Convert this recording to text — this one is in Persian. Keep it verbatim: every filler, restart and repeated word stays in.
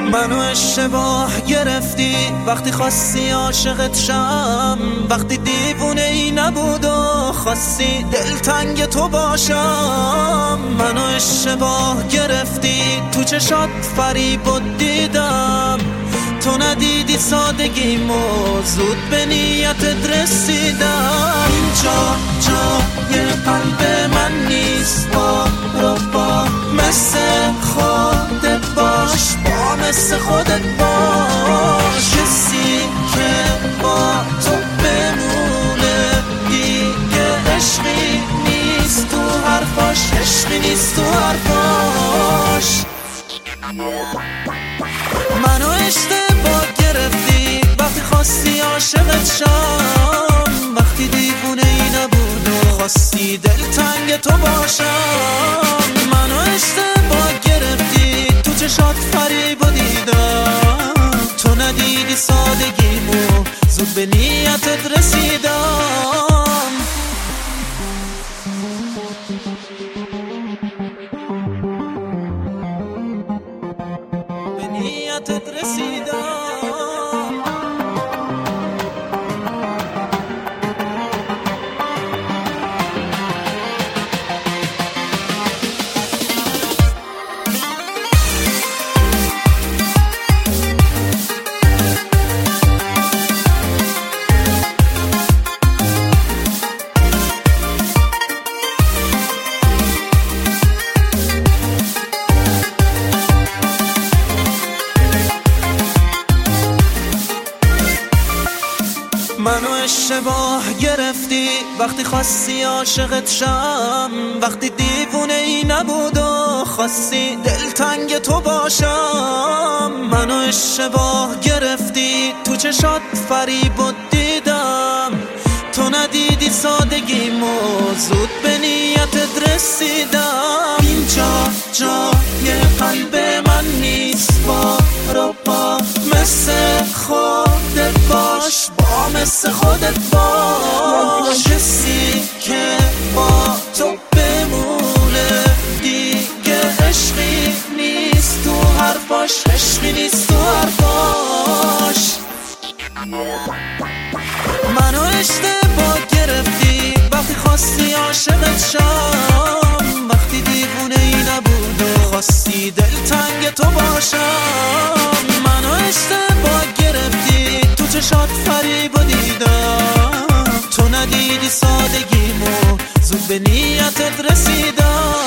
منو اشتباه گرفتی وقتی خواستی عاشقت شم، وقتی دیوونه ای نبود و خواستی دلتنگ تو باشم. منو اشتباه گرفتی تو چشات فریب و دیدم، تو ندیدی سادگیمو زود به نیتت رسیدم. اینجا جای قلب من نیست، برو با مثل خودت باش، با مثل خودت باش. کسی که با تو بمونه دیگه عشقی نیست تو حرفاش، عشقی نیست تو حرفاش. منو اشتباه گرفتی وقتی خواستی عاشقت شم، وقتی دیوونه ای نبود و خواستی دلتنگ تو باشم. منو اشتباه گرفتی تو چشات فریب و دیدم، تو ندیدی سادگیمو زود به نیتت رسیدم. به نیتت رسیدم. منو اشتباه گرفتی وقتی خواستی عاشقت شم، وقتی دیوونه ای نبود و خواستی دلتنگ تو باشم. منو اشتباه گرفتی تو چشات فریب و دیدم، تو ندیدی سادگیمو زود به نیتت رسیدم. اینجا جای قلب من نیست، برو با مثل خودت باش، با مثل خودت باش. کسی که با تو بمونه دیگه عشقی نیست تو حرفاش، عشقی نیست تو حرفاش. منو اشتباه گرفتی وقتی خواستی عاشقت شم، وقتی دیوونه ای نبود و خواستی دلتنگ تو باشم. منو اشتباه گرفتی تو چشات فریب و دیدم، تو ندیدی سادگیمو زود به نیتت رسیدم.